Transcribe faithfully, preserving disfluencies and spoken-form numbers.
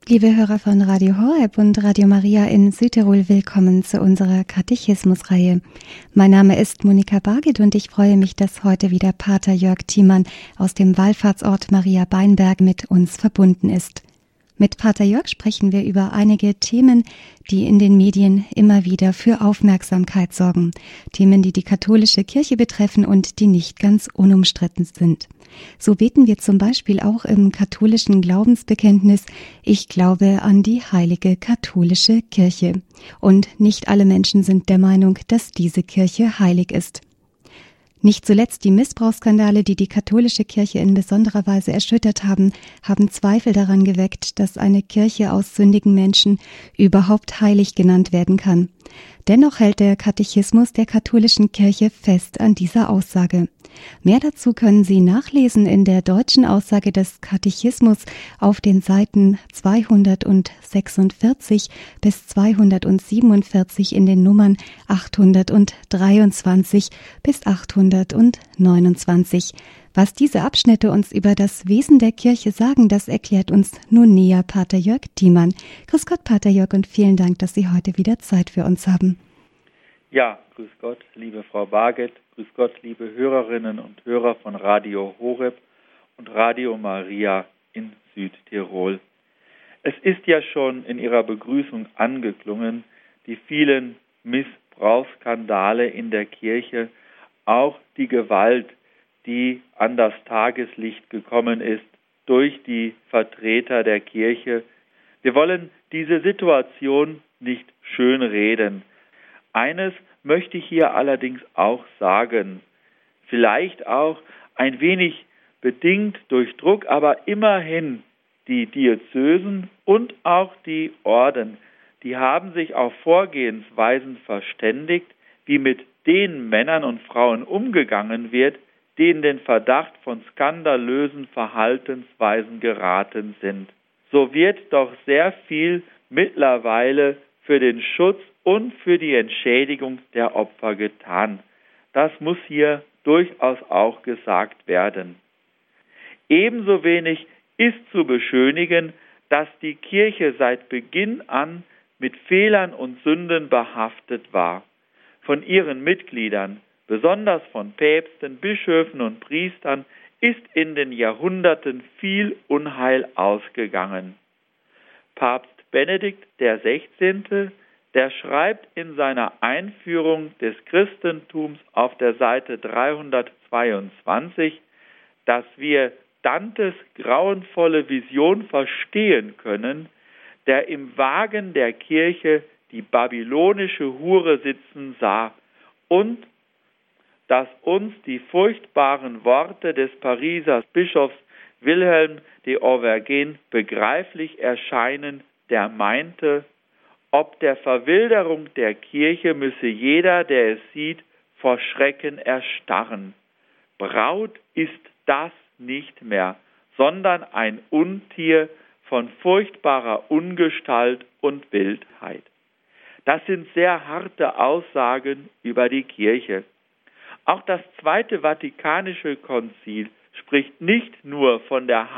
Liebe Hörer von Radio Horeb und Radio Maria in Südtirol, willkommen zu unserer Katechismusreihe. Mein Name ist Monika Barget und ich freue mich, dass heute wieder Pater Jörg Thiemann aus dem Wallfahrtsort Maria Beinberg mit uns verbunden ist. Mit Pater Jörg sprechen wir über einige Themen, die in den Medien immer wieder für Aufmerksamkeit sorgen. Themen, die die katholische Kirche betreffen und die nicht ganz unumstritten sind. So beten wir zum Beispiel auch im katholischen Glaubensbekenntnis: Ich glaube an die heilige katholische Kirche. Und nicht alle Menschen sind der Meinung, dass diese Kirche heilig ist. Nicht zuletzt die Missbrauchsskandale, die die katholische Kirche in besonderer Weise erschüttert haben, haben Zweifel daran geweckt, dass eine Kirche aus sündigen Menschen überhaupt heilig genannt werden kann. Dennoch hält der Katechismus der katholischen Kirche fest an dieser Aussage. Mehr dazu können Sie nachlesen in der deutschen Aussage des Katechismus auf den Seiten zweihundertsechsundvierzig bis zweihundertsiebenundvierzig in den Nummern achthundertdreiundzwanzig bis achthundertneunundzwanzig. Was diese Abschnitte uns über das Wesen der Kirche sagen, das erklärt uns nun näher Pater Jörg Thiemann. Grüß Gott, Pater Jörg, und vielen Dank, dass Sie heute wieder Zeit für uns haben. Ja, grüß Gott, liebe Frau Barget, grüß Gott, liebe Hörerinnen und Hörer von Radio Horeb und Radio Maria in Südtirol. Es ist ja schon in Ihrer Begrüßung angeklungen, die vielen Missbrauchsskandale in der Kirche, auch die Gewalt, die an das Tageslicht gekommen ist durch die Vertreter der Kirche. Wir wollen diese Situation nicht schönreden. Eines möchte ich hier allerdings auch sagen, vielleicht auch ein wenig bedingt durch Druck, aber immerhin die Diözesen und auch die Orden, die haben sich auf Vorgehensweisen verständigt, wie mit den Männern und Frauen umgegangen wird, die in den Verdacht von skandalösen Verhaltensweisen geraten sind. So wird doch sehr viel mittlerweile für den Schutz und für die Entschädigung der Opfer getan. Das muss hier durchaus auch gesagt werden. Ebenso wenig ist zu beschönigen, dass die Kirche seit Beginn an mit Fehlern und Sünden behaftet war. Von ihren Mitgliedern, besonders von Päpsten, Bischöfen und Priestern, ist in den Jahrhunderten viel Unheil ausgegangen. Papst Benedikt der Sechzehnte, der schreibt in seiner Einführung des Christentums auf der Seite dreihundertzweiundzwanzig, dass wir Dantes grauenvolle Vision verstehen können, der im Wagen der Kirche die babylonische Hure sitzen sah, und dass uns die furchtbaren Worte des Pariser Bischofs Wilhelm de Auvergne begreiflich erscheinen, der meinte, ob der Verwilderung der Kirche müsse jeder, der es sieht, vor Schrecken erstarren. Braut ist das nicht mehr, sondern ein Untier von furchtbarer Ungestalt und Wildheit. Das sind sehr harte Aussagen über die Kirche. Auch das Zweite Vatikanische Konzil spricht nicht nur von der